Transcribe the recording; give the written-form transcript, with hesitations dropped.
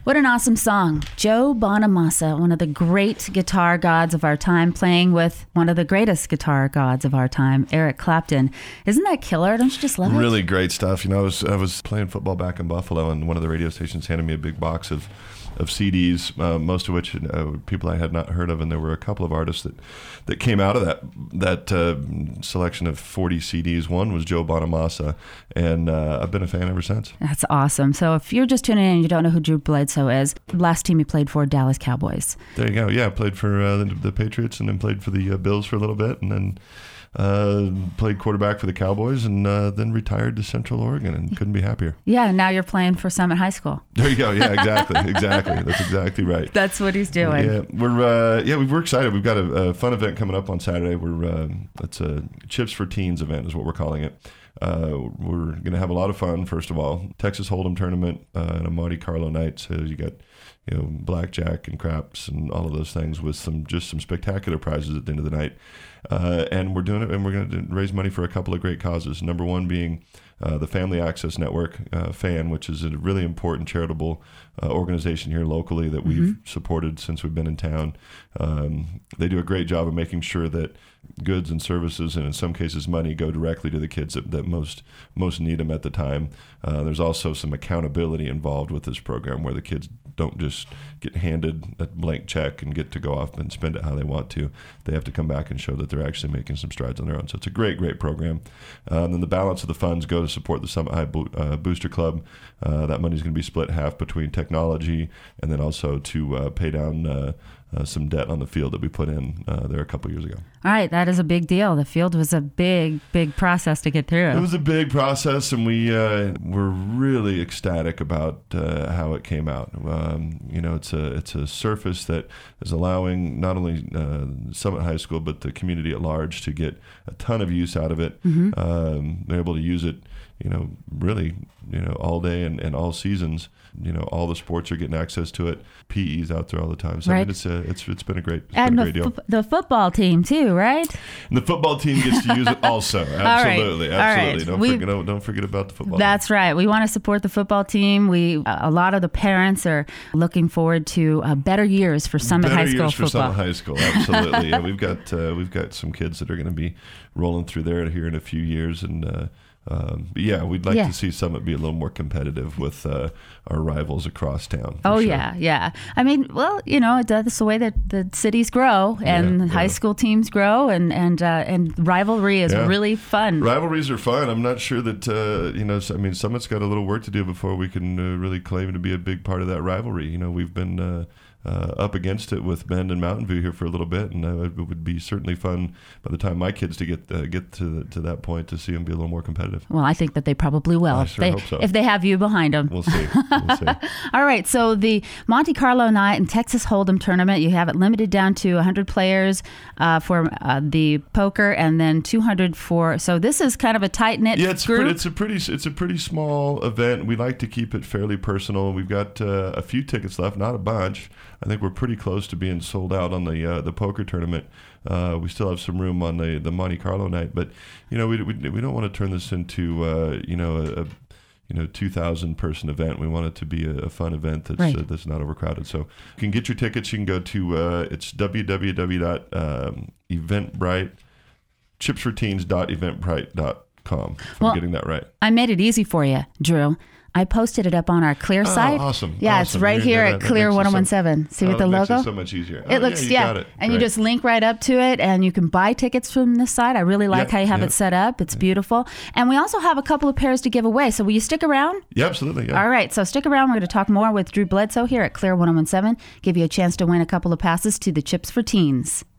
What an awesome song. Joe Bonamassa, one of the great guitar gods of our time, playing with one of the greatest guitar gods of our time, Eric Clapton. Isn't that killer? Don't you just love it? Really great stuff. You know, I was playing football back in Buffalo, and one of the radio stations handed me a big box of CDs, most of which people I had not heard of, and there were a couple of artists that came out of that selection of 40 CDs. One was Joe Bonamassa, and I've been a fan ever since. That's awesome. So if you're just tuning in and you don't know who Drew Bledsoe is, last team he played for, Dallas Cowboys. There you go. Yeah, I played for the Patriots, and then played for the Bills for a little bit, and then played quarterback for the Cowboys, and then retired to Central Oregon, and couldn't be happier. Yeah, and now you're playing for Summit High School. There you go. Yeah, exactly. That's exactly right. That's what he's doing. Yeah, we're excited. We've got a fun event coming up on Saturday. It's a Chips for Teens event is what we're calling it. We're going to have a lot of fun. First of all, Texas Hold'em tournament and a Monte Carlo night. So you got blackjack and craps and all of those things with some spectacular prizes at the end of the night. And we're doing it, and we're going to raise money for a couple of great causes. Number one being the Family Access Network, FAN, which is a really important charitable organization here locally that we've supported since we've been in town. They do a great job of making sure that goods and services, and in some cases money, go directly to the kids that most need them at the time. There's also some accountability involved with this program where the kids don't just get handed a blank check and get to go off and spend it how they want to. They have to come back and show that they're actually making some strides on their own. So it's a great, great program. And then the balance of the funds go to support the Summit High Booster Club. That money is going to be split half between technology and then also to pay down some debt on the field that we put in there a couple years ago. All right, that is a big deal. The field was a big, big process to get through. It was a big process, and we were really ecstatic about how it came out. It's a surface that is allowing not only Summit High School but the community at large to get a ton of use out of it. They're able to use it, really, all day and all seasons. All the sports are getting access to it. PE's out there all the time. So right. I mean, it's been a great deal. The football team too, right? And the football team gets to use it also. Absolutely, absolutely. Don't forget about the football. That's right. We want to support the football team. A lot of the parents are looking forward to better years for Summit High School football. Summit High School, absolutely. Yeah, we've got some kids that are going to be rolling through there here in a few years, and. We'd like to see Summit be a little more competitive with our rivals across town. Oh, sure. Yeah. I mean, well, that's the way that the cities grow and high school teams grow, and rivalry is really fun. Rivalries are fun. I'm not sure that, Summit's got a little work to do before we can really claim to be a big part of that rivalry. We've been up against it with Bend and Mountain View here for a little bit, and it would be certainly fun by the time my kids to get to that point to see them be a little more competitive. Well, I think that they probably will if they have you behind them. We'll see. All right, so the Monte Carlo night and Texas Hold'em tournament, you have it limited down to 100 players for the poker, and then 200 for. So this is kind of a tight knit group. It's a pretty small event. We like to keep it fairly personal. We've got a few tickets left, not a bunch. I think we're pretty close to being sold out on the poker tournament. We still have some room on the Monte Carlo night, but we don't want to turn this into a 2,000 person event. We want it to be a fun event that's not overcrowded. So you can get your tickets. You can go to it's chipsforteens.eventbrite.com. If I'm getting that right. I made it easy for you, Drew. I posted it up on our Clear site. Awesome. Yeah, it's right here at Clear 1017. See with the logo? Makes it so much easier. It looks, you got it. And you just link right up to it, and you can buy tickets from this site. I really like how you have it set up. It's beautiful. And we also have a couple of pairs to give away. So will you stick around? Yeah, absolutely. Yeah. All right. So stick around. We're going to talk more with Drew Bledsoe here at Clear 1017. Give you a chance to win a couple of passes to the Chips for Teens.